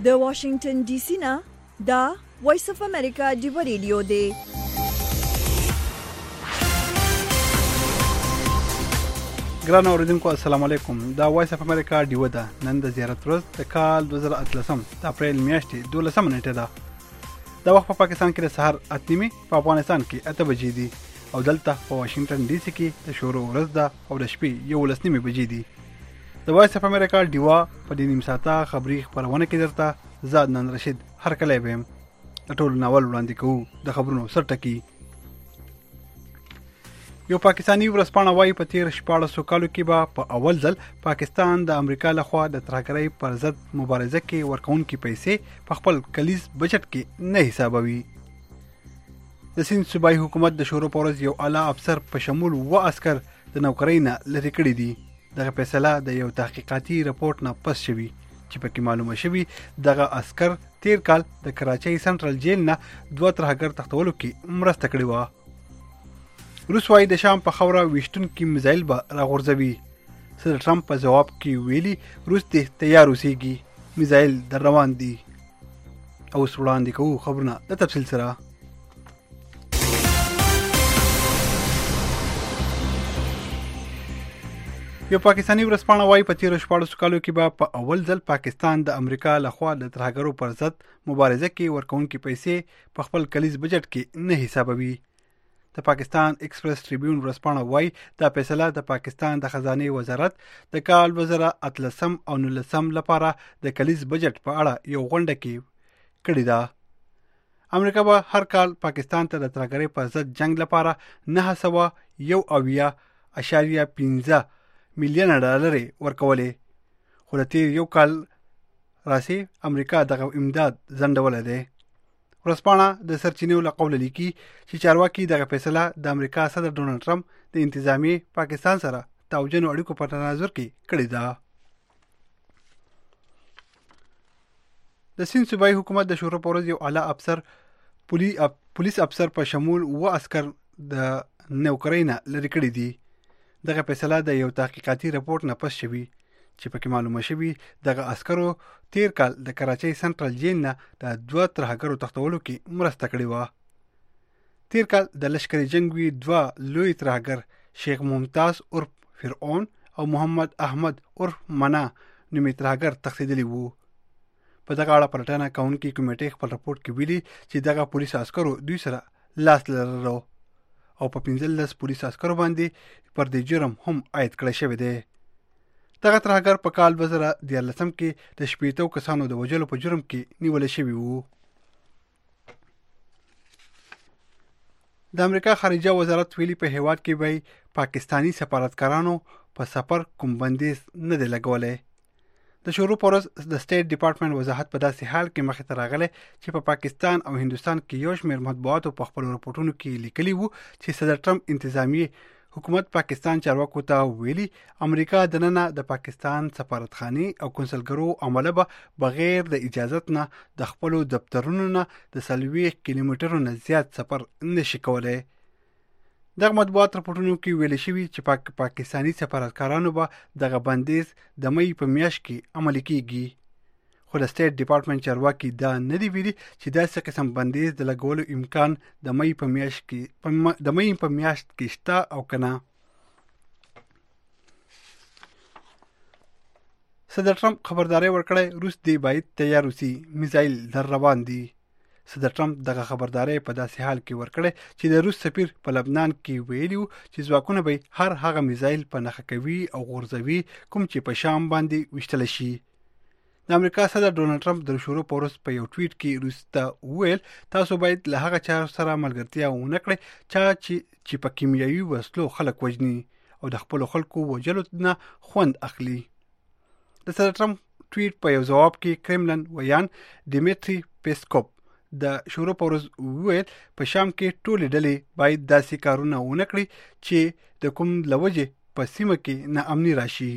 د واشنگټن ډي سي نه دا وایس اف امریکا ډیو ریډیو دی. ګران اوریدونکو السلام علیکم. دا وایس اف امریکا ډیو ده. نن د زیارت ورځ د کال 2013 د اپریل میاشتې 12 نیټه ده. دا وخت په پاکستان کې د سحر 8:30 په افغانستان کې 8 بجې دي او دلته په واشنگټن ډي سي کې د شروع ورځ ده او د شپې 11:30 بجې دي. د وایس اف امریکا ډیو په دې نیم ساعته خبري خبرونه کې درته زاد نن رشید هر کله بهم د ټول ناول وړاندې کوو. د خبرونو سرټکی یو پاکستانی ورځپاڼه وايي په تیر 14 کالو کې به په اول ځل پاکستان د امریکا لخوا د ترهګرۍ پر ضد مبارزه کې ورکوونکې پیسې په خپل کلیز بجټ کې نه حسابوي. د سیند صوبایي حکومت د شروع په ورځ یو اعلی افسر په شمول 2 عسكر د نوکرۍ نه لرې کړي دي. دغه فیصله د یو تحقیقاتي رپورت نه پس شوی چې پکې معلومه شوی دغه عسكر تیر کال د کراچۍ سنټرل جیل نه 2 ترهګر تختولو کې مرسته کړې و. روس وايي د شام په خوره ویشتونکي میزایل به راغورځوي. صدر ټرمپ په جواب کې ویلي روس دې تیار اوسېږي، میزایل در روان دي. اوس وړاندې کوو خبرونه د تفصیل سره. یو پاکستانی ورځپاڼه وايي په تیر 14 کالو کې به په اول ځل پاکستان د امریکا لخوا د ترهګرو پر ضد مبارزه کې ورکوونکې پیسې په خپل کلیز بجټ کې نه حسابوي. د پاکستان ایکسپریس ټریبیون ورځپاڼه وايي دا فیصله د پاکستان د خزانه وزارت د کال 2013 او 19 لپاره د کلیز بجټ په اړه یو غونډه کې کړې ده. امریکا به هر کال پاکستان ته د ترهګرۍ پر ضد جنگ لپاره 9.15 میلیون ډالر ورکولې، خو د تیر یو کال راسي امریکا دغه امداد ځنډول دی. ورځپاڼه د سرچینو له قوله لیکي چې چارواکي دغه فیصله د امریکا صدر ډونالد ټرمپ د انتظامیې پاکستان سره توجنو اړیکو په تناظر کې کړې ده. د سیند صوبایي حکومت د شروع په ورځ یو اعلی افسر پولیس افسر په شمول 2 عسكر د نوکرۍ نه لرې کړي دي. دغه فیصله د یو تحقیقاتي رپورت نه پس شوی چې پکې معلومه شوی دغه عسکرو تیر کال د کراچۍ سنټرل جیل نه د 2 ترهګرو تختولو کې مرسته کړې و. تیر کال د لشکري جنگوي 2 لوی ترهګر شیخ ممتاز عرف فرعون او محمد احمد عرف منا نومي ترهګر تښتېدلي وو. په دغه اړه پلټنه کوونکې کمیټې خپل رپورت کې ویلي چې دغه پولیس عسکرو دوی سره لاس لرلو او په 15 پولیس عسکرو باندې پر دې جرم هم عاید کړی شوی دی. دغه ترهګر په کال 2013 کې د 80 کسانو د وژلو په جرم کې نیول شوی وو. د امریکا خارجه وزارت ویلي په هیواد کې به پاکستانی سفارتکارانو په سفر کوم بندیز نه دی لګولی. د شروع پر ورځ د سټیټ ډپارټمنټ وضاحت په داسې حال کې مخې ته راغلی چې په پاکستان او هندوستان کې یو شمېر مطبوعاتو په خپل رپورټونو کې لیکلي وو چې صدر ټرمپ انتظامیې حکومت پاکستان چارواکو ته ویلي امریکا دننه د پاکستان سفارتخانې او کنسلګرو عمله به بغیر د اجازت نه د خپل دفترونو نه د 40 کیلومترو نه زیات سفر نشي کولای. دغه مطبوعات رپورټونو کې ویل شوی چې پاکستانی سفارتکارانو به دغه بندیز د مې په میاشت کې عملي کیږي، خو د سټیټ ډپارټمنټ چارواکي دا نه دی ویلي چې داسې قسم بندیز د لګولو امکان د مې په میاشت کې شته او کنه. صدر ټرمپ خبرداري ورکړې روس دی باید تیار اوسي، میزایل در روان دي. صدر ټرمپ دغه خبرداري په داسې حال کې ورکړې چې د روس سفیر په لبنان کې ویلي چې ځواکونه به هر هغه میزایل په نښه کوي او غورځوي کوم چې په شام باندې وشتل شي. د امریکا صدر ډونالد ټرمپ د شروع په ورځ په یو ټویټ کې روس ته وویل تاسو باید له هغه چا سره ملګرتیا ونه کړئ چې په کیمیاوي وسلو خلک وژني او د خپل خلکو وژلو نه خوند اخلي. د صدر ټرمپ ټویټ په یو جواب کې کرملن ویان ډیمیټری پیسکوف د شروع په ورځ وویل په شام کې ټولې ډلې باید داسې کارونه ونه کړي چې د کوم لوجې په سیمه کې ناامني راشي.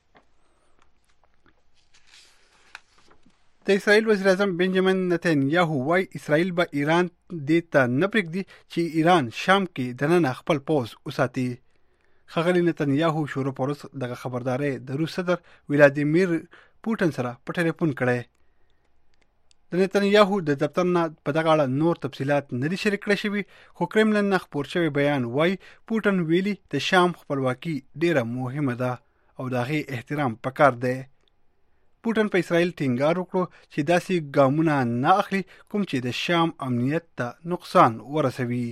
د اسرائیل وزیر اعظم بنجامین نتنیاهو وايي اسرائیل به ایران دې ته نه پرېږدي چې ایران شام کې دننه خپل پوځ وساتي. ښاغلي نتنیاهو شروع په ورځ دغه خبرداري د روس صدر ولادیمیر پوټن سره په ټلیفون کړی. د نتنیاهو د دفتر نه په دغه اړه نور تفصیلات نه دي شریک کړی شوي، خو کرملن نه خپور شوی بیان وایي پوټن ویلي د شام خپلواکي ډیره مهمه ده او د هغې احترام پکار دی. پوټن په اسرائیل ټینګار وکړو چې داسې ګامونه نه اخلي کوم چې د شام امنیت ته نقصان ورسوي.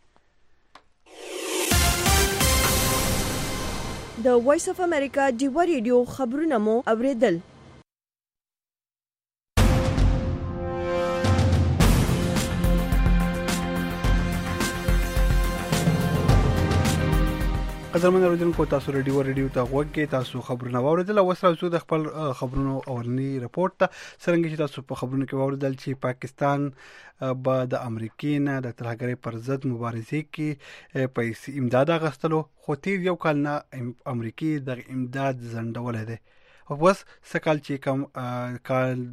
د وایس اف امریکا ډیوا ریډیو خبرونه مو اوریدل. قدرمن اوریدونکو، تاسو ریډیو ته غوږ کې تاسو خبرونه واوریدل. او سره زو د خپل خبرونو اورنی رپورت ته څنګه چې تاسو په خبرونو کې واوریدل چې پاکستان به د امریکای نه د ترهګرۍ پر ضد مبارزې کې پیسې امداد اغستلو، خو تیر یو کال نه امریکای د امداد زندول دی. او بس سکال چې کم کال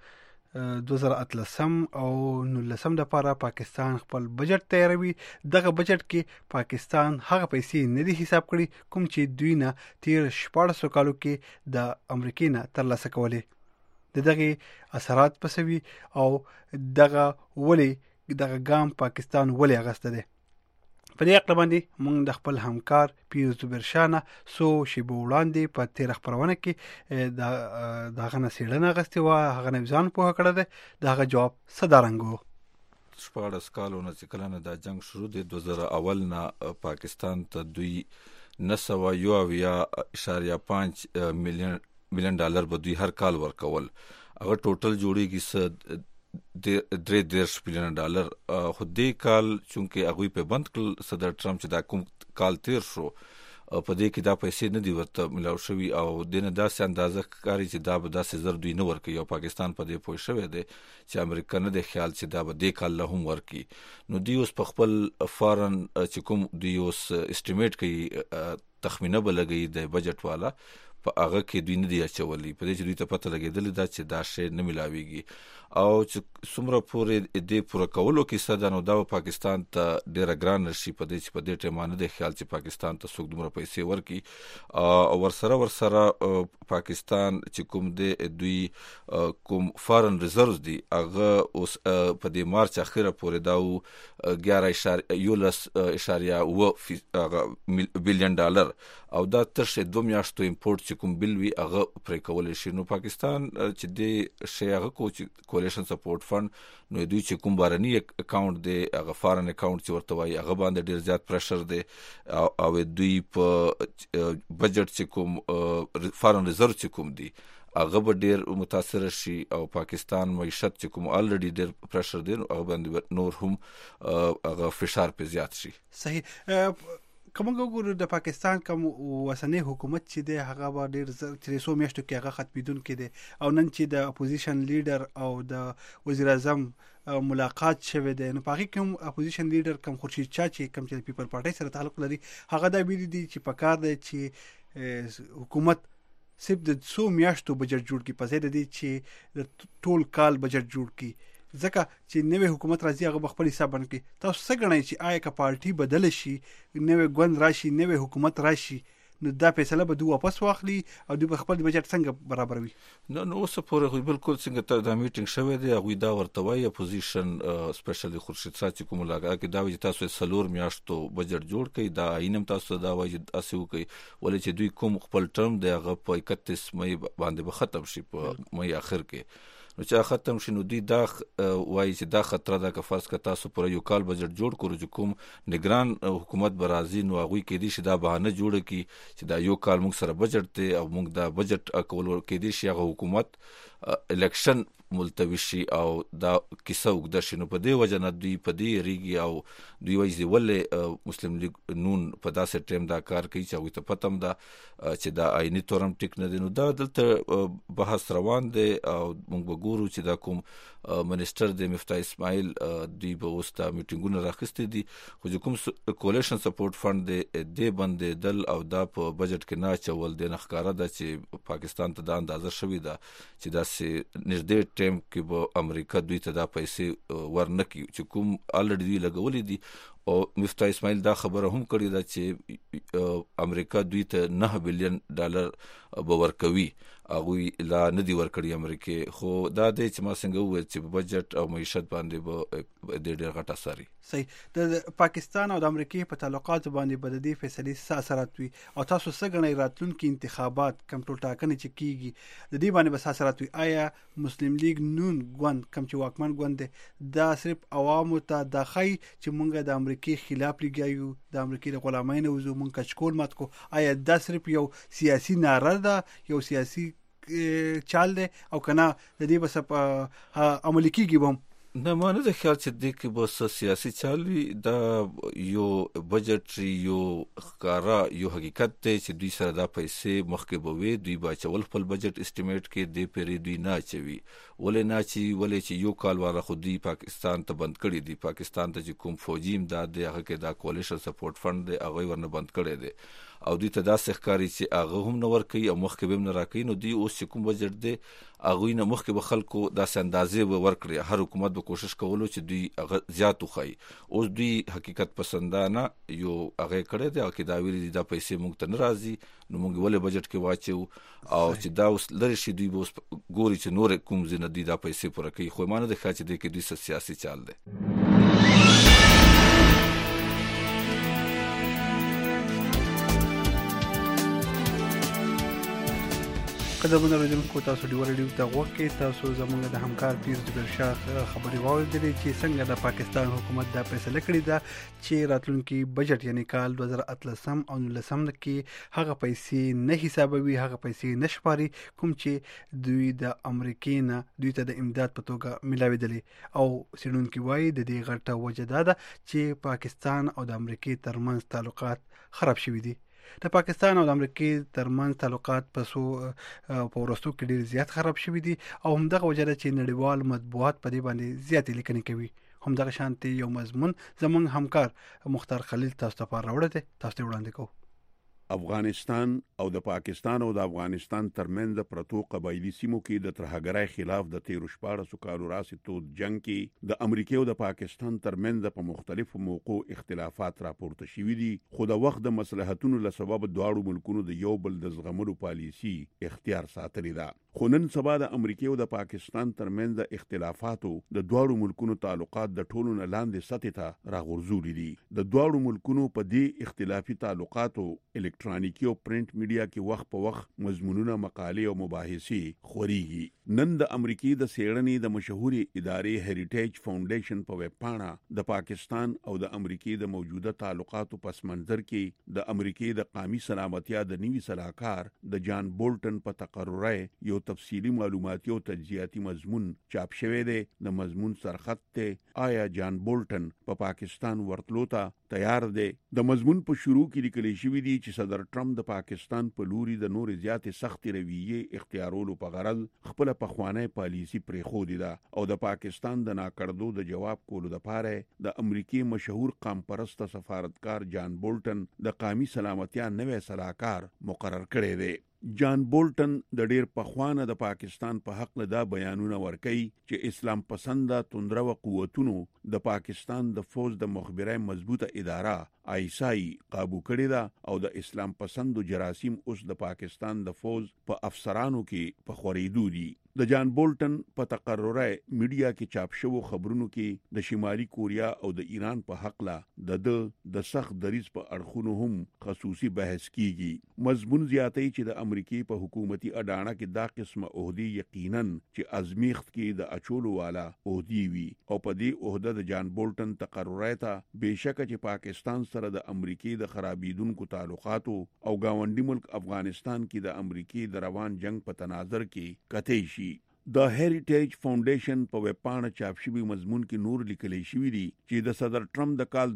2018 او 19 د لپاره پاکستان خپل بجټ تیاروي. دغه بجټ کې پاکستان هغه پیسې نه دي حساب کړي کوم چې دوی نه تیر 14 کالو کې د امریکای نه ترلاسه کولې. دغه اثرات پسوي او دغه ګام پاکستان ولې اغسته دي. په دې اړه باندې موږ د خپل همکار پیروز زبرشانه سو شیبه وړاندې په تیر خبرونه کې دغه نسیړنه غستې و، هغه نه ځان په کړه ده. دغه جواب صدرنګو 14 کالونه چې کله نه دا جنگ شروع دی 2001 نه پاکستان ته دوی 9.5 میلیون ډالر به دوی هر کال ورکول. هغه ټوټل جوړیږي 3 میلیون ډالر. خو دې کال چونکه هغه په بند کړ صدر ټرمپ چې دا کوم کال تیر شو په دې کې دا پیسې نه دی ورته ملاو شوی او دنه داسې اندازه کاری چې دا به داسې زر دوی نه ورکي او پاکستان په دې پوه شوی دی چې امریکا نه د خیال چې دا به دې کال له هم ورکي. نو دی اوس په خپل فارن چې کوم دی اوس استیمیټ کوي تخمینه بلګي د بجټ والا په هغه کې دوی نه دی اچولي، په دې چې دوی ته پته لګېدل دا چې دا شی نه ملاويږي او چې څومره پورې دې پوره کولو کې صدا نو دا پاکستان ته ډیره ګران شي. په دې چې په دې ټیمانه د خیال چې پاکستان ته څوک دومره پیسې ورکي او ورسره پاکستان چې کوم دی دوی کوم فارن ریزروز دی هغه اوس په دې مارچ اخیره پورې دا 11.9 بلین ډالر او دا تر 2 میاشتو امپورټ چې کوم بل وی هغه پرې کول شي. نو پاکستان چې دې شی هغه کولیشن سپورټ فند نو دوی چې کوم بارني اکاونټ دی هغه فارن اکاونټ چې ورته وایي هغه باندې ډیر زیات پریشر دی او دوی په بجټ چې کوم فارن ریزرو چې کوم دی هغه به ډیر متاثر شي او پاکستان معیشت چې کوم الریډي ډیر پریشر دی هغه باندې نور هم هغه فشار په زیات شي. صحیح. کومه ګورو د پاکستان کوم وسنی حکومت چې دی هغه به ډیر 300 میاشتو کې هغه ختمیدون کې دی او نن چې د اپوزیشن لیډر او د وزیر اعظم ملاقات شوه دی نو پاکي کوم اپوزیشن لیډر کوم خورشید شاه چې کوم چې پیپل پارټي سره تعلق لري هغه دا ویلي دي چې پکار دی چې حکومت صرف د 100 میاشتو بجټ جوړ کړي په ځای د دې چې د ټول کال بجټ جوړ کړي ځکه چې نوې حکومت راځي هغه خپل حساب باندې. تاسو څه غواړئ چې آیا که پارټي بدل شي نوې ګوند راشي نوې حکومت راشي نو دا فیصله به دوی واپس واخلي او دوی خپل بجټ څنګه برابروي؟ نو اوس پورې بالکل څنګه ته دا میټینګ شوه دی هغه دا ورته وایي اپوزیشن سپیشلی خورشید شاه چې کوم لاګه کې دا وایي تاسو 3 میاشتو بجټ جوړ کړئ دا اینم تاسو دا وایي تاسو کوي ولې چې دوی کوم خپل ټرم دی هغه په 31 مئی باندې به ختم شي په مئی اخر کې. نو چې ختم شي نو دوی دا وایي چې دا خطر ده که فرض که تاسو پر یو کال بجټ جوړ کړو چې کوم نگران حکومت برازي نو هغه کې دي چې دا بهانه جوړ کی چې دا یو کال موږ سره بجټ ته او موږ دا بجټ کول کې دي چې هغه حکومت الیکشن ملتوي شي او دا کیسه وګد شي. نو په دې وجه نه دوی په دې ریږي او دوی وایي ولې مسلم لیگ نون په داسې ټیم دا کار کوي چې هغه ته پتم دا چې دا آئینی تورم ټیک نه دي. نو دا دلته بحث روان دی او موږ وګورو چې دا کوم منیسټر د مفتاح اسماعیل دوی به اوس دا میټینګونه راخستې دي خو چې کوم کولیشن سپورټ فند دی باندې دل او دا په بجټ کې نه چول دی نخکاره ده چې پاکستان ته دا اندازه شوې ده چې دا سي نږدې ټیم کې به امریکا دوی ته دا پیسې ورنکي چې کوم الریډي دوی لګولې دي او مفتاح اسماعیل دا خبره هم کړې ده چې امریکا دوی ته 9 بلین ډالر به ورکوي هغه لا ندي ورکړي امریکا، خو دا د چې ما څنګه وویل چې په بجټ او معیشت باندې به د ډېر غټ اثر صحیح. د پاکستان او د امریکا په تعلقاتو باندې به د دې فیصلې څه اثرات وي او تاسو څه غنئ راتلونکي انتخابات کم ټول ټاکنې چې کیږي د دې باندې به څه اثرات وي؟ آیا مسلم لیگ نون ګوند کم چې واکمن ګوند دی دا صرف عوامو ته د خی چې مونږ د امریکا خلاف لګیو، د امریکا د غلامۍ نه وځو، مونږ کچکول مات کو، آیا دا صرف یو سیاسي ناره ده، یو سیاسي چال دی او کنه د دې بس عملي کیږي بم؟ نه، ما نه د خیال چې د کې بس سیاسي چال وي. دا یو بجټ یو ښکارا یو حقیقت دی چې دوی سره دا پیسې مخکې به وي، دوی به اچول خپل بجټ اسټیمیټ کې د پیری دوی نه اچوي. ولې نه اچي؟ ولې چې یو کال واره خو دوی پاکستان ته بند کړی دی، پاکستان ته چې کوم فوجي امداد دی هغه کې دا کولیشن سپورټ فند دی هغه ورنه بند کړی دی او دوی ته داسې ښکاري چې هغه هم نه ورکوي او مخکې به هم نه راکوي. نو دوی اوس چې کوم بجټ دی هغوی نه مخکې به خلکو داسې اندازې به ورکړي، هر حکومت به کوشش کولو چې دوی هغه زیات وښایي. اوس دوی حقیقت پسندانه یو هغه کړی دی او کې دا ویلي دي دا پیسې موږ ته نه راځي، نو موږ ولې بجټ کې واچو او چې دا اوس لرې شي دوی به اوس ګوري چې نور کوم ځای نه دوی دا پیسې پوره کوي. خو ما نه د ښه چې دی کې دوی څه سیاسي چال دی. قدمونه اوریدونکو تاسو ډیو ریډیو ته غوښتي، تاسو زموږ د همکار پیر زبیر شاه خبري واوریدلې چې څنګه د پاکستان حکومت دا فیصله کړې ده چې راتلونکي بجټ یعنی کال 2013 او 2019 کې هغه پیسې نه حسابوي، هغه پیسې نشپاري کوم چې دوی د امریکا نه دوی ته د امداد په توګه ملاویدلې. او سیډونکو وایي د دې غټه وجه ده چې پاکستان او د امریکا ترمنځ تعلقات خراب شوي دي. د پاکستان او د امریکا ترمنځ تعلقات په ورستو کې ډیر زیات خراب شوي دي او همدغه وجه ده چې نړیوال مطبوعات په دې باندې زیات لیکنې کوي. همدغه شانتي یو مضمون زمونږ همکار مختار خلیل تاسو ته راوړی دی، تاسو ته وړاندې کوو. افغانستان او د پاکستان او د افغانستان ترمنځ پرتو قبایلی سیمو کې د ترهګرۍ خلاف د 13 کالو راځي تود جنگ کې د امریکا او د پاکستان ترمنځ په مختلفو موقعو اختلافات راپورته شوي دي، خو د وخت د مصلحتونو له سبب دواړو ملکونو د یو بل د زغملو پالیسي اختیار ساتلې ده. خو نن سبا د امریکا او د پاکستان ترمنځ اختلافاتو د دواړو ملکونو تعلقات د ټولو نه لاندې سطح ته راغورځولي دي. د دواړو ملکونو په دې اختلافي تعلقاتو الکترونیکي او پرنٹ میډیا کې وخت په وخت مضمونونه، مقالې او مباحثې خوريږي. نن د امریکا د سیړنې د مشهوري ادارې هریټیج فاونډیشن په ویب پاڼه د پاکستان او د امریکا د موجوده تعلقاتو پس منظر کې د امریکا د قومي سلامتیا د نوي صلاحکار د جان بولټن په تقرر یو تفصیلی معلوماتي او تجزیاتي مضمون چاپ شوی دی. د مضمون سرخط ته آیا جان بولټن په پاکستان ورتلو ته تیار دی. د مضمون په شروع کې لیکل شوی دی چې صدر ټرمپ د پاکستان په لوري د نور زیاتې سختې رویې اختیارولو په غرض خپل پخوانی پالیسی پرېښودې ده او د پاکستان د ناکړدو د جواب کولو لپاره د امریکای مشهور قوم پرسته سفارتکار جان بولټن د قومي سلامتیا نوی صلاحکار مقرر کړی دی. جان بولټن د ډیر پخوانه د پاکستان په حق دا بیانونه ورکوي چې اسلام پسنده توندرو قوتونو د پاکستان د فوج د مخبرای مضبوطه اداره آیسای قابو کړی ده او د اسلام پسندو جراثیم اوس د پاکستان د فوج په افسرانو کې په خورېدو دي. د جان بولټن په تقرره میډیا کې چاپ شوو خبرونو کې د شمالي کوریا او د ایران په حق لا د سخت دریځ په اړخونو هم خصوصي بحث کیږي. مضمون زیاتوي چې د امریکای په حکومتي اډانه کې دا قسمه عہدی یقینا چې ازمیخت کې د اچولو والا عہدی وي او په دې عہده د جان بولټن تقرره ته بهشکه چې پاکستان سره د امریکای د خرابیدونکو تعلقاتو او گاونډي ملک افغانستان کې د امریکای د روان جنگ په تناظر کې کتای شي. د هریټیج فاونډیشن په ویب پاڼه چاپ شوی مضمون کې نور لیکل شوی دی چې د صدر ټرمپ د کال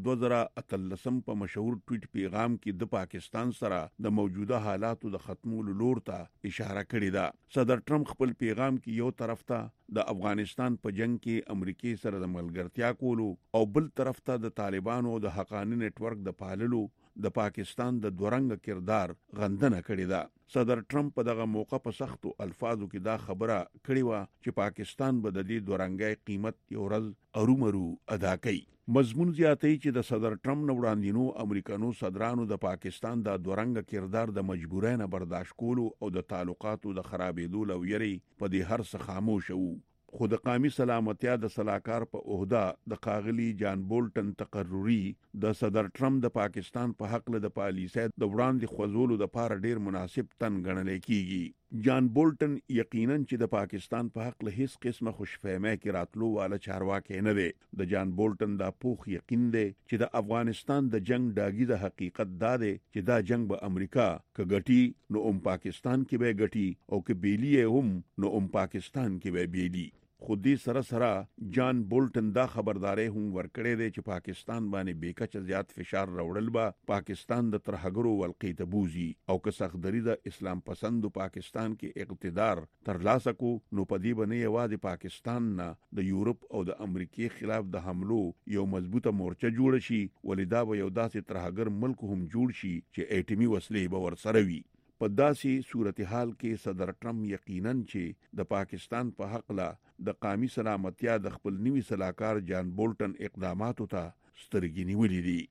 2013 په مشهور ټویټ پیغام کې د پاکستان سره د موجوده حالاتو د ختمولو لور ته اشاره کړې ده. صدر ټرمپ خپل پیغام کې یو طرف ته د افغانستان په جنگ کې امریکای سره د ملګرتیا کولو او بل طرف ته د طالبانو د حقانی نت ورک د پاللو د پاکستان د دورنګ کردار غندنه کړې ده. صدر ټرمپ په دغه موقع په سختو الفاظو کې دا خبره کړې و چې پاکستان به د دې دورنګي قیمت یو ورځ ارومرو ادا کوي. مضمون زیاتوي چې د صدر ټرمپ نه وړاندینو امریکانو صدرانو د پاکستان د دورنګ کردار د مجبورۍ نه برداشت کولو او د تعلقاتو د خرابېدو لویري په دې هر څه خاموش وو. خو د قومي سلامتیا د صلاحکار په عہده د قاغلي جان بولټن تقرری د صدر ټرمپ د پاکستان په حق له د پالیسۍ د وړاندې خوځولو د لپاره ډیر مناسب تن ګڼل کیږي. جان بولټن یقینا چې د پاکستان په حق له هیڅ قسمه خوشفهمه کې راتلو والا چارواکي نه دی. د جان بولټن دا پوخ یقین دی چې د افغانستان د جنگ داګي د حقیقت دا دی چې دا جنگ به امریکا کګټي نو پاکستان کې به ګټي او کې بیلی هم نو پاکستان کې به بیلی. خودی سره جان بولټن دا خبرداري هم ورکړې ده چې پاکستان باندې بیکچ زیات فشار راوړل با پاکستان د ترهګرو ولقې ته بوزي او که سختدري د اسلام پسندو پاکستان کې اقتدار ترلاسه کو نو پدی باندې یوازې پاکستان نه د یورپ او د امریکای خلاف د حملو یو مضبوطه مورچه جوړ شي ولدا به یو داسې ترهګر ملک هم جوړ شي چې اټمی وسلې به ورسره وي. په داسې صورتحال کې صدر ټرمپ یقیناً چې د پاکستان په حق لا د قومي سلامتیا د خپل نوي سلاکار جان بولټن اقداماتو ته سترګې نیولې دي.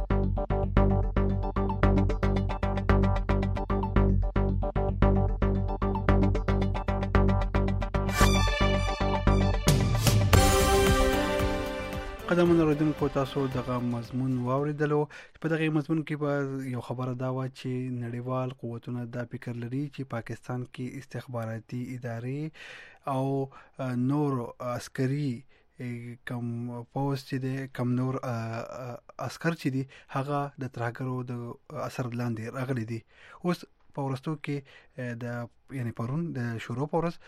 قدمونه اوریدونکو تاسو دغه مضمون واوریدلو. په دغه مضمون کې به یو خبره دا و چې نړیوال قوتونه دا فکر لري چې پاکستان کې استخباراتي ادارې او نور عسکري کم پوز چې دي کم نور عسكر چې دي هغه د ترهګرو د اثر لاندې راغلي دي. اوس په ورستو کې د یعنی پرون د شروع پورس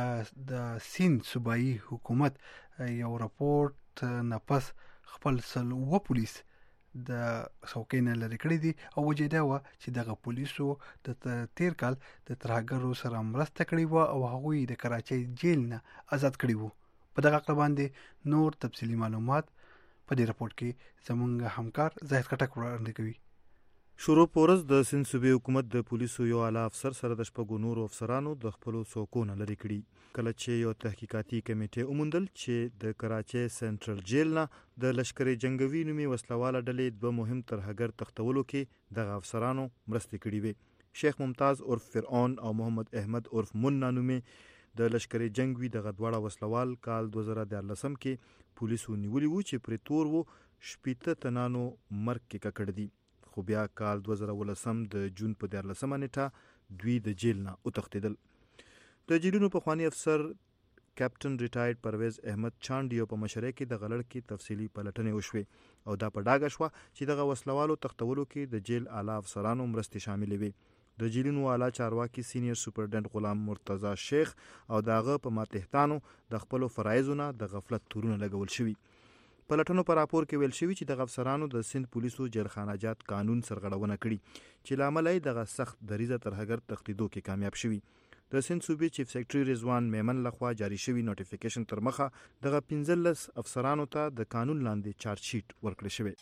د سیند صوبایي حکومت یو راپورټ نفس خپل سلوه پولیس د سوکینه لري کړی دي او وجه دا و چې دغه پولیسو د تیر کال د ترهګرو سره مرسته کړې و او هغوی د کراچۍ جیل نه آزاد کړي وو. په دغه اړه باندې نور تفصیلی معلومات په دې راپورټ کې زموږ همکار زاهد کټک وړاندې کوي. شروع پورس د سند صوبې حکومت د پولیسو یو اعلی افسر سره د شپږو نورو افسرانو د خپل څوکونه لري کړي. کله چې یو تحقیقاتي کمیټه وموندل چې د کراچۍ سنټرل جیل نه د لشکري جنگوي نومي وسلواله ډلې دوه مهم ترهګر تختولو کې د افسرانو مرستې کړې وي. شیخ ممتاز عرف فرعون او محمد احمد عرف مننا نومي د لشکري جنگوي د غدواړه وسلوال کال 2013 کې پولیسو نیولي وو چې پرې تور وو 18 تنانو مرګ کې ککړ دي. خو بیا کال 2018 د جون په 14 نیټه دوی د جیل نه وتښتیدل. د جیلونو پخوانی افسر کیپټن ریټایرډ پرویز احمد چاندیو په مشرۍ کې د غلړ کې تفصیلی پلټنې وشوې او دا په ډاګه شوه چې دغه وسلوالو تختولو کې د جیل اعلی افسرانو مرستې شاملې وي. د جیلونو اعلی چارواکي سینیئر سپرډنټ غلام مرتضی شیخ او داغه په ماتحتانو د خپل فرایزونه د غفلت تورونه لګول شوي. پلټنو پر راپور کې ویل شوی چې د افسرانو د سند پولیسو جیلخانه جات قانون سرغړونه کړي چې لامل یې دغه سخت دریزه ترهګر تختیدو کې کامیاب شوی. د سند صوبې چیف سیکریټری رضوان میمن لخوا جاری شوی نوټیفیکیشن تر مخه دغه 15 افسرانو ته د قانون لاندې چارج شیټ ورکړل شوی.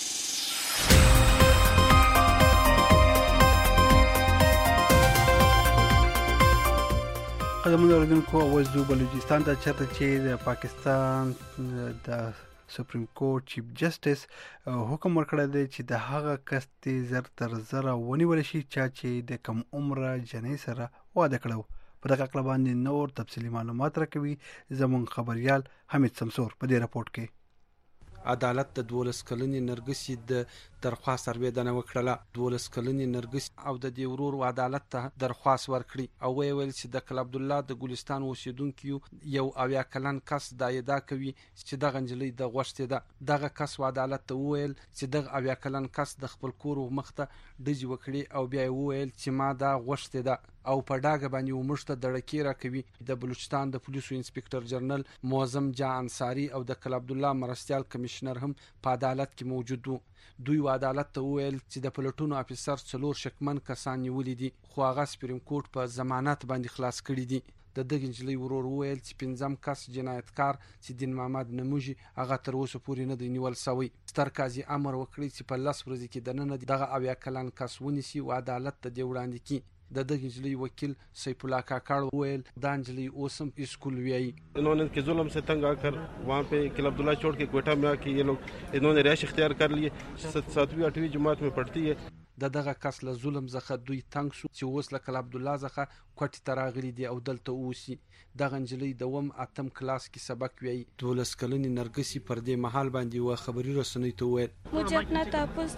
قدمونه اوریدونکو اوس د بلوچستان ته چرته چې د پاکستان د سپریم کورټ چیف جسټس حکم ورکړی دی چې د هغه کس زر تر زره ونیول شي چې د کم عمره جنۍ سره واده کړو. په دغه اړه باندې نور تفصیلی معلومات راکوي زموږ خبريال حمید سمسور په دې راپورټ کې. عدالت د 12 کلنې نرګسي د درخواست اړوندنه وکړه. 12 کلنې نرګسي او د دې ورور عدالت ته درخواست ورکړي او ویل چې د کل عبد الله د ګلستان اوسیدونکو یو اویا کلن کس د ادعا کوي چې د غنجلې د غوښته ده. دغه کس عدالت ته ویل چې د اویا کلن کس د خپل کور مخته دجی وکړي او بیا ویل چې ما دا غوښته ده او په ډاګه باندې ومشته دړکی را کوي. د بلوچستان د پولیسو انسپکټر جنرال معظم جا انصاری او د کل عبد الله مرستيال کمشنر هم په عدالت کې موجود وو. دوی عدالت ته ویل چې د پلټونو افیسر څلور شکمن کسان نیولې دي خو هغه سپریم کورټ په ضمانت باندې خلاص کړي دي. د دغه انجلۍ ورور ویل چې 15 کس جنایتکار چې دین محمد نموجي هغه تر اوسه پورې نه دی نیول شوی. ستر قاضي امر وکړي چې په 10 ورځې کې د نن دغه اویا کلن کس ونیسي او عدالت ته دی وړاندې کړي. د دغه نجلۍ وکیل سیف الله کاکړ وویل دا نجلۍ اوس هم اسکول ویایي. इन्होंने के जुल्म से तंग आकर वहाँ पे किला अब्दुल्ला छोड़ के कोयटा में आके ये लोग इन्होंने रिहाइश इख्तियार कर लिए. 7वीं 8वीं जमात में पढ़ती है. دغه کس له ظلم څخه دوی تنگ شو چې اوس له کلا عبدالله څخه کوټې ته راغلي دي او دلته اوسي. دغه نجلۍ د 8م کلاس کې سبق ویایي. 12 کلنې نرګسي پر دې مهال باندې و خبري رسنۍ ته وویل मुझे अपना तहफ़्फ़ुज़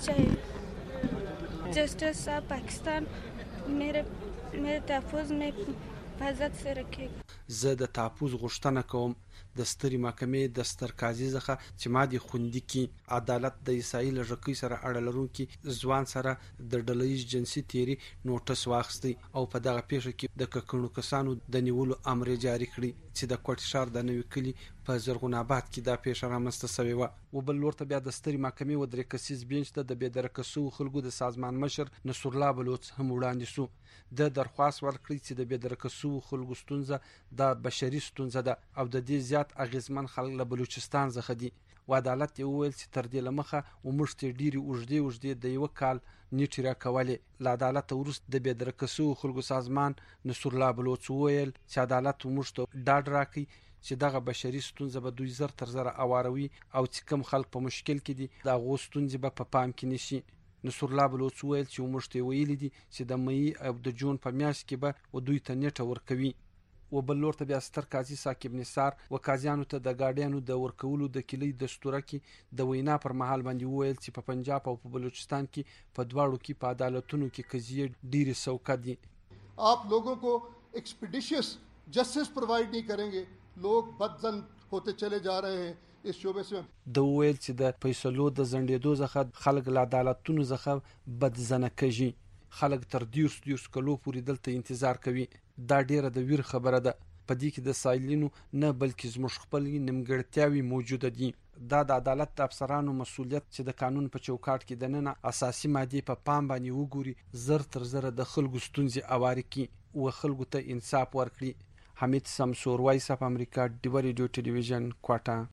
चाहिए. जस्टिस साहब पाकिस्तान मेरे तहफ़्फ़ुज़ में हिफाظت से रखेगा. زه د تحفظ غوښتنه کوم د سترې محکمې د سترقاضي څخه چې ما دې خوندي کی عدالت د عیسائی لږکۍ سره اړه لرونکي ځوان سره د ډلهییز جنسي تیری نوټس واخیستی او په دغه پیښه کې د ککړو کسانو د نیولو امر جاری کړی چې د کوټ شهر د نوي کلي په زرغون آباد کې دا پیښه رامنځته شوې وه. وبل لورته بیا د سترې محکمې و درې کسیز بینچ ته د بېدرکه شوو خلکو د سازمان مشر نصر الله بلوڅ هم وړاندې شو. د درخواست ورکړی چې د بېدرکه شوو خلکو ستونزه د بشري ستونزه ده او د دې زیات اغیزمن خلک له بلوچستان څخه دي. و عدالت یې وویل چې تر دې له مخه وموږ ته ډېرې اوږدې د یوه کال نیټې راکولې. له عدالته وروسته د بېدرکه شوو خلکو سازمان نصر الله بلوڅ وویل چې عدالت وموږ ته ډاډ راکړي چې دغه بشري ستونزه به دوی زر تر زره اواروي او چې کوم خلک په مشکل کې دي د هغو ستونزې به په پام کې نیسي. نصر الله بلوڅ وویل چې موږ ته ویلي دي چې د مې او د جون په میاشت کې به و دوی ته نیټه ورکوي. و بل لور ته بیا ستر قاضي ثاقب نثار و قاضیانو ته د ګاډیانو د ورکولو د کلی دستوره کې د وینا پر مهال باندې وویل چې په پنجاب او په بلوچستان کې په دواړو کې په عدالتونو کې قضیې ډېرې سوکه دي. आप लोगों को एक्सपीडिशियस जस्टिस प्रोवाइड नहीं करेंगे, लोग बदजन होते चले जा रहे हैं इस शोबे से. د ویل چې د فیصلو د ځنډېدو څخه خلک له عدالتونو څخه بدزنه کېږي. خلک تر 10 کلو پورې دلته انتظار کوي. دا ډیره د ویر خبره ده. په دې کې د سایلینو نه بلکې زموږ خپل نیمګړتیاوې موجوده دي. دا د عدالت د افسرانو مسؤلیت چې د قانون په چوکاټ کې د نن اساسي ماده په پام باندې وګوري زر تر زره د خلکو ستونزې اواري کی او خلکو ته انصاف ورکړي. حمید سمسور وایس اف امریکا ډیو ریډیو ټلویزیون کوټا.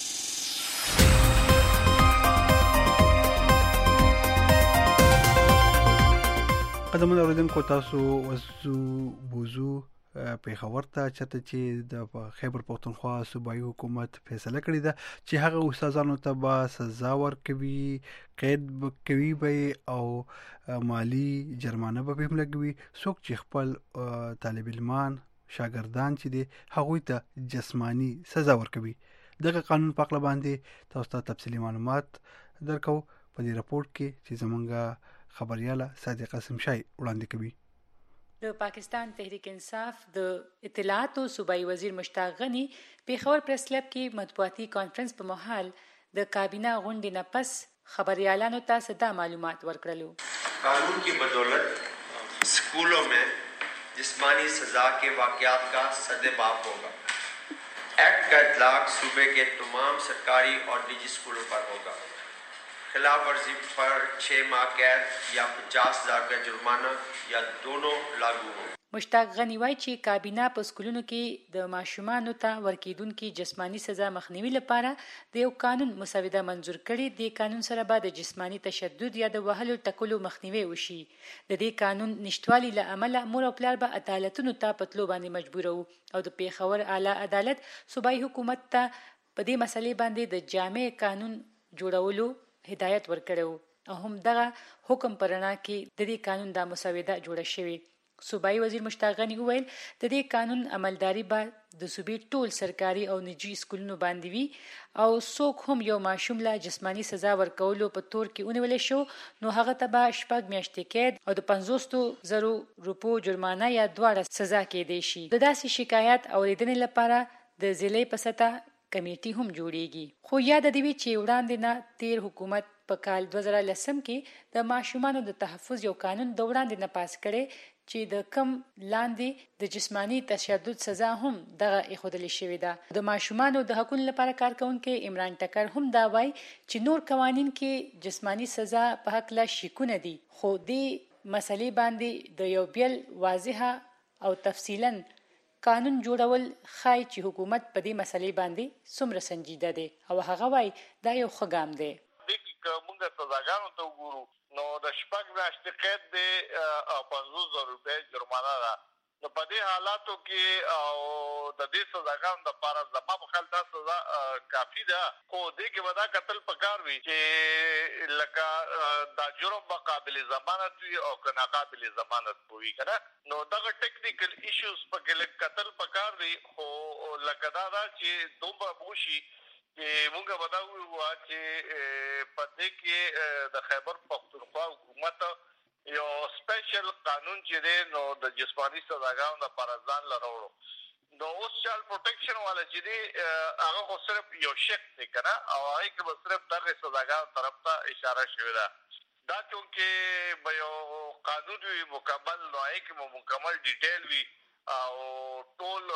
قدمونه اوریدونکو تاسو وسو بوزو پیښور ته چته چې د خیبر پختونخوا صوبایي حکومت فیصله کړې ده چې هغه استادانو ته به سزا ورکوي، قید کوي به او مالی جرمانه به هم لګوي څوک چې خپل طالب علمان شاګردان چې دي هغوی ته جسمانی سزا ورکوي. دغه قانون په اړه باندې تاسو ته تفصیلی معلومات درکو په دې راپورټ کې چې زمونږ خبرياله صادق قاسمشای وړاندې کوي. د پاکستان تحریک انصاف د اطلاعات او صوبایي وزیر مشتاق غنی پیښور پریس کلب کې مطبوعاتي کانفرنس په محل د کابینه غونډې نه پس خبريالانو ته صدا معلومات ورکړلو. قانون کی بدولت स्कूलों में जिस्मानी सजा के वाकयात का सदेबाप होगा. एक्ट का इतलाक सूबे के तमाम सरकारी और निजी स्कूलों पर होगा. खिलाफ वर्जी पर 6 माह कैद या 50,000 रुपये जुर्माना या दोनों लागू हो. مشتاق غنی وایي چې کابینه په سکولونو کې د ماشومانو ته ورکیدونکو جسمانی سزا مخنیوي لپاره د یو قانون مسوده منظور کړي. د قانون سره به د جسمانی تشدد یا د وهلو ټکولو مخنیوي وشي. د دې قانون نشټوالي له امله مور او پلار به عدالتونو ته پتلو باندې مجبور وو او د پیښور اعلی عدالت صوبایي حکومت ته په دې مسلې باندې د جامع قانون جوړولو هدایت ورکړو او هم دغه حکم پرنا کې د دې قانون د مسوده جوړه شوې. صوبایي وزیر مشتاق غنی وویل د دې قانون عملداري به د صوبې ټول سرکاري او نجی سکولونو باندې وي او څوک هم یو ماشوم له جسمانی سزا ورکولو په تور کې ونیول شو نو هغه ته به 6 میاشتې قید او د 500,000 روپو جرمانه یا دواړه سزا کېدای شي. د داسې شکایت اوریدنې لپاره د ضلع په سطح کمیټي هم جوړیږي. خو یاد دی چې وړاندې نه تیر حکومت په کال 2010 کې د ماشومانو د تحفظ یو قانون د وړاندې نه پاس کړي چې د کم لاندې د جسمانی تشدد سزا هم دغه اخودل شوې ده. د ماشومانو د حقوقو لپاره کارکونکو عمران ټکر هم دا وایي چې نور قوانین کې جسمانی سزا په حق لا شکونه دي خو دې مسلې باندې د یو بیل واضحه او تفصیلا قانون جوړول خای چې حکومت په دې مسلې باندې څومره سنجیده دی او هغه وایي دا یو ښه ګام دی. د موږ سزاګانو ته وګورو نو د شپږ میاشتې قید دی او 50,000 روپۍ جرمانه ده. نو په دې حالاتو کې او د دې سزاګانو لپاره زما په خیال دا سزا کافي ده، خو دې کې به دا کتل پکار وي چې لکه دا جرم به قابل ضمانت وي او که ناقابل ضمانت وي که نه. نو دغه ټیکنیکل ایشوز پکې لږ کتل پکار وي، خو لکه دا ده چې دومره وشي چې موږ به دا ووایو چې په دې کې د خیبر پښتونخوا حکومت یو سپیشل قانون چې دی نو د جسماني سزاګانو لپاره ځان له راوړو. نو اوس چایلډ پروټیکشن والا چې دی هغه خو صرف یو شک دی که نه، او هغې کې به صرف دغې سزاګانو طرف ته اشاره شوې ده. دا چونکې به یو قانون وي مکمل، نو هغې کې به مکمل ډیټیل وي او ټول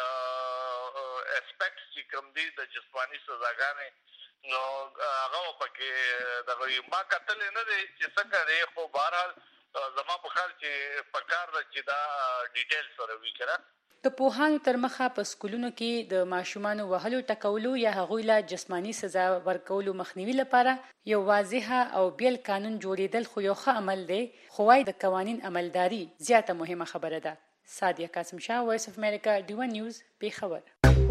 اسپیکټس چې کوم دي د جسماني سزاګانې نو هغه پکې دغه ما کتلې نه دی چې څنګه دی، خو بهرحال زما په خیال چې پکار ده چې دا ډیټیل سره وي که نه. د پوهانو تر مخه په سکولونو کې د ماشومانو وهلو ټکولو یا هغوی له جسماني سزا ورکولو مخنیوي لپاره یو واضحه او بیل قانون جوړېدل خو یو ښه عمل دی، خو وايي د قوانین عملداري زیاته مهمه خبره ده. سادیه قاسم شاه، وایس اف امریکا، ډي1 نیوز، پیښور.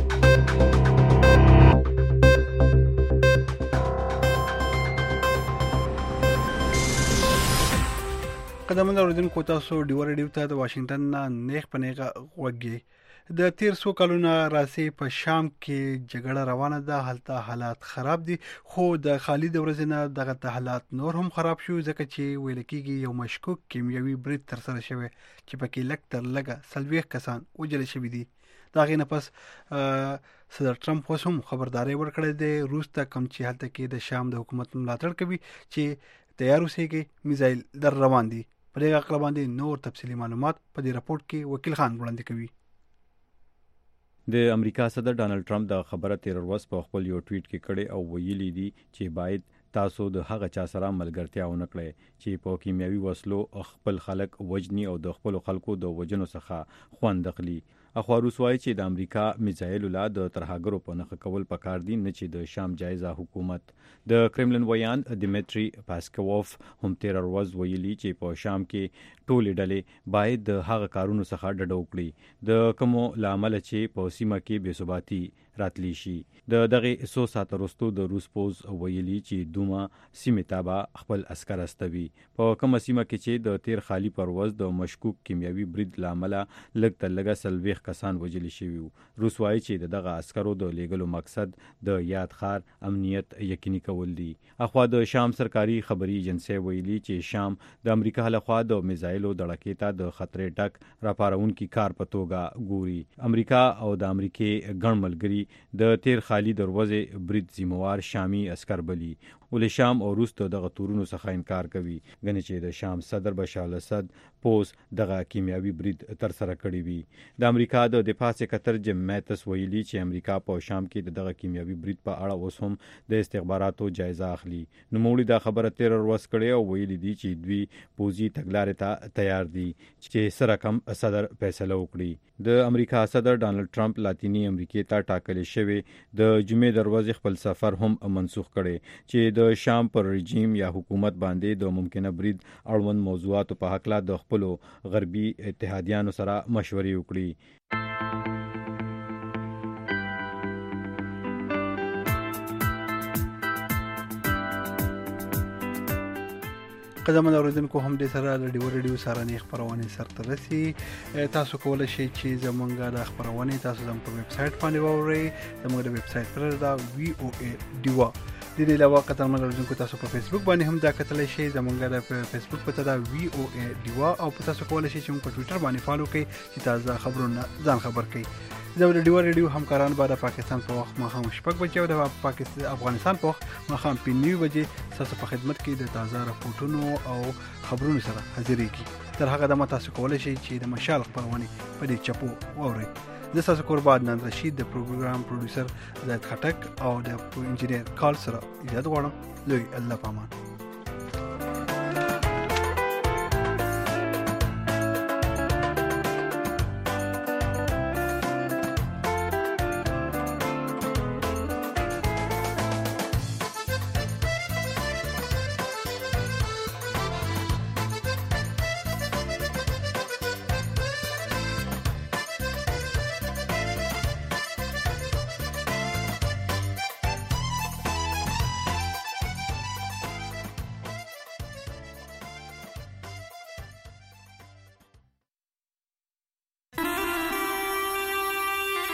قدمونه اوریدونکو تاسو ډیو ریډیو ته د واشنگټن نه نیغ په نیغه غوږی. د تیر څو کلونو راځي په شام کې جګړه روانه ده، هلته حالات خراب دي، خو د خالي د ورځې نه دغه حالات نور هم خراب شو، ځکه چې ویل کېږي یو مشکوک کیمیاوي برید تر سره شوی چې پکې لږ تر لږه 40 کسان وژل شوي دي. دا غي نه پس صدر ټرمپ اوس هم خبرداري ورکړې ده روس ته، کوم چې هلته کې د شام د حکومت ملاتړ کوي چې تیار اوسئ کې میزایل در روان دي. په دې اړه باندې نور تفصیلي معلومات په دې راپورټ کې وکیل خان وړاندې کوي. د امریکا صدر ډانلډ ټرمپ د خبره تیر ورځ په خپل یو ټویټ کې کړي او ویلي دي چې باید تاسو د هغه چا سره ملګرتیا ونه کړئ چې په کیمیاوي وسلو خپل خلک وجني او د خپل خلکو د وجنو څخه خوند اخلي. اخوا روس وایي چې د امریکا میزایل لا د ترهګرو په نخښه کول پکار دي، نه چې د شام جایزه حکومت. د کرملن ویان دیمیټری پاسکوف هم تیر ورځ ویلي چې په شام کې ټولې ډلې باید د هغه کارونو څخه ډډه وکړي د کومو لامل چې په سیمه کې بې ثباتي راتلی شي. د دغه 100 ساعت وروسته د روس پوز ویلي چې دومره سیمه تابع خپل عسكر استوي په کومه سیمه کې چې د تیر خالی پرواز د مشکوک کیمیاوي برید لامل لږ تر لږه 40 کسان وژل شوي. روس وایي چې دغه عسکرو د لیګلو مقصد د یاد خار امنیت یقیني کول دي. اخوا د شام سرکاري خبري ایجنسی ویلي چې شام د امریکا لخوا د میزایلو د ړکېتا د خطرې ټک راپارونکي کار په توګه ګوري. امریکا او د امریکای ګڼ ملګري د تیر خالی دروازه برید ذمہوار شامی عسكر بلی، ولې شام او روس دغه تورونو څخه انکار کوي، غني چې د شام صدر بشار الاسد پوز دغه کیمیاوي برید تر سره کړی وي. د امریکا د دفاع سکرټر جیم میتس ویلي چې امریکا په شام کې دغه کیمیاوي برید په اړه اوس هم د استخباراتو جایزه اخلي. نو موږ دا خبره تیر ورځ کړې او ویلي دي چې دوی پوزي تګلارې ته تیار دي چې سره کم صدر فیصله وکړي. د امریکا صدر ډانلډ ټرمپ لاتینی امریکا ته ټاکل شوی د جمعې دروازې خپل سفر هم منسوخ کړي چې د شام پر رژیم یا حکومت باندې د ممکنه برید اړوند موضوعاتو په حق لا د خپل غربي اتحادیانو سره مشورې وکړي. قدمونه اوریدونکو هم د سره د ډیو ریډیو سره نه خبرونه سره رسي. تاسو کولای شئ چې زمونږ د خبرونه تاسو زموږ په ویب سټ باندې وورئ. زموږ د ویب سټ پر دا VOA ډیوا. د دې علاوه قدمونه اوریدونکو تاسو په فیسبوک باندې هم دا کتلی شئ. زمونږ د فیسبوک پته دا VOA ډیوا او تاسو کولای شئ چې موږ په ټوئیټر باندې فالو کړئ چې تازه خبرونه ځان خبر کړئ. د ډیو ریډیو همکاران به د پاکستان په وخت ماښام 6 بجې او د پاکستان افغانستان په وخت ماښام 9 بجې تاسو په خدمت کې د تازه راپورټونو او خبرونو سره حاضرېږي. تر هغه دمه تاسو کولای شئ چې د مشال خبرونه په دې چپو واورئ. د تاسو قربان نن رشید د پروګرام پروډوسر زید خټک او د انجینیر کال سره اجازه غواړم. لوی الله پامان.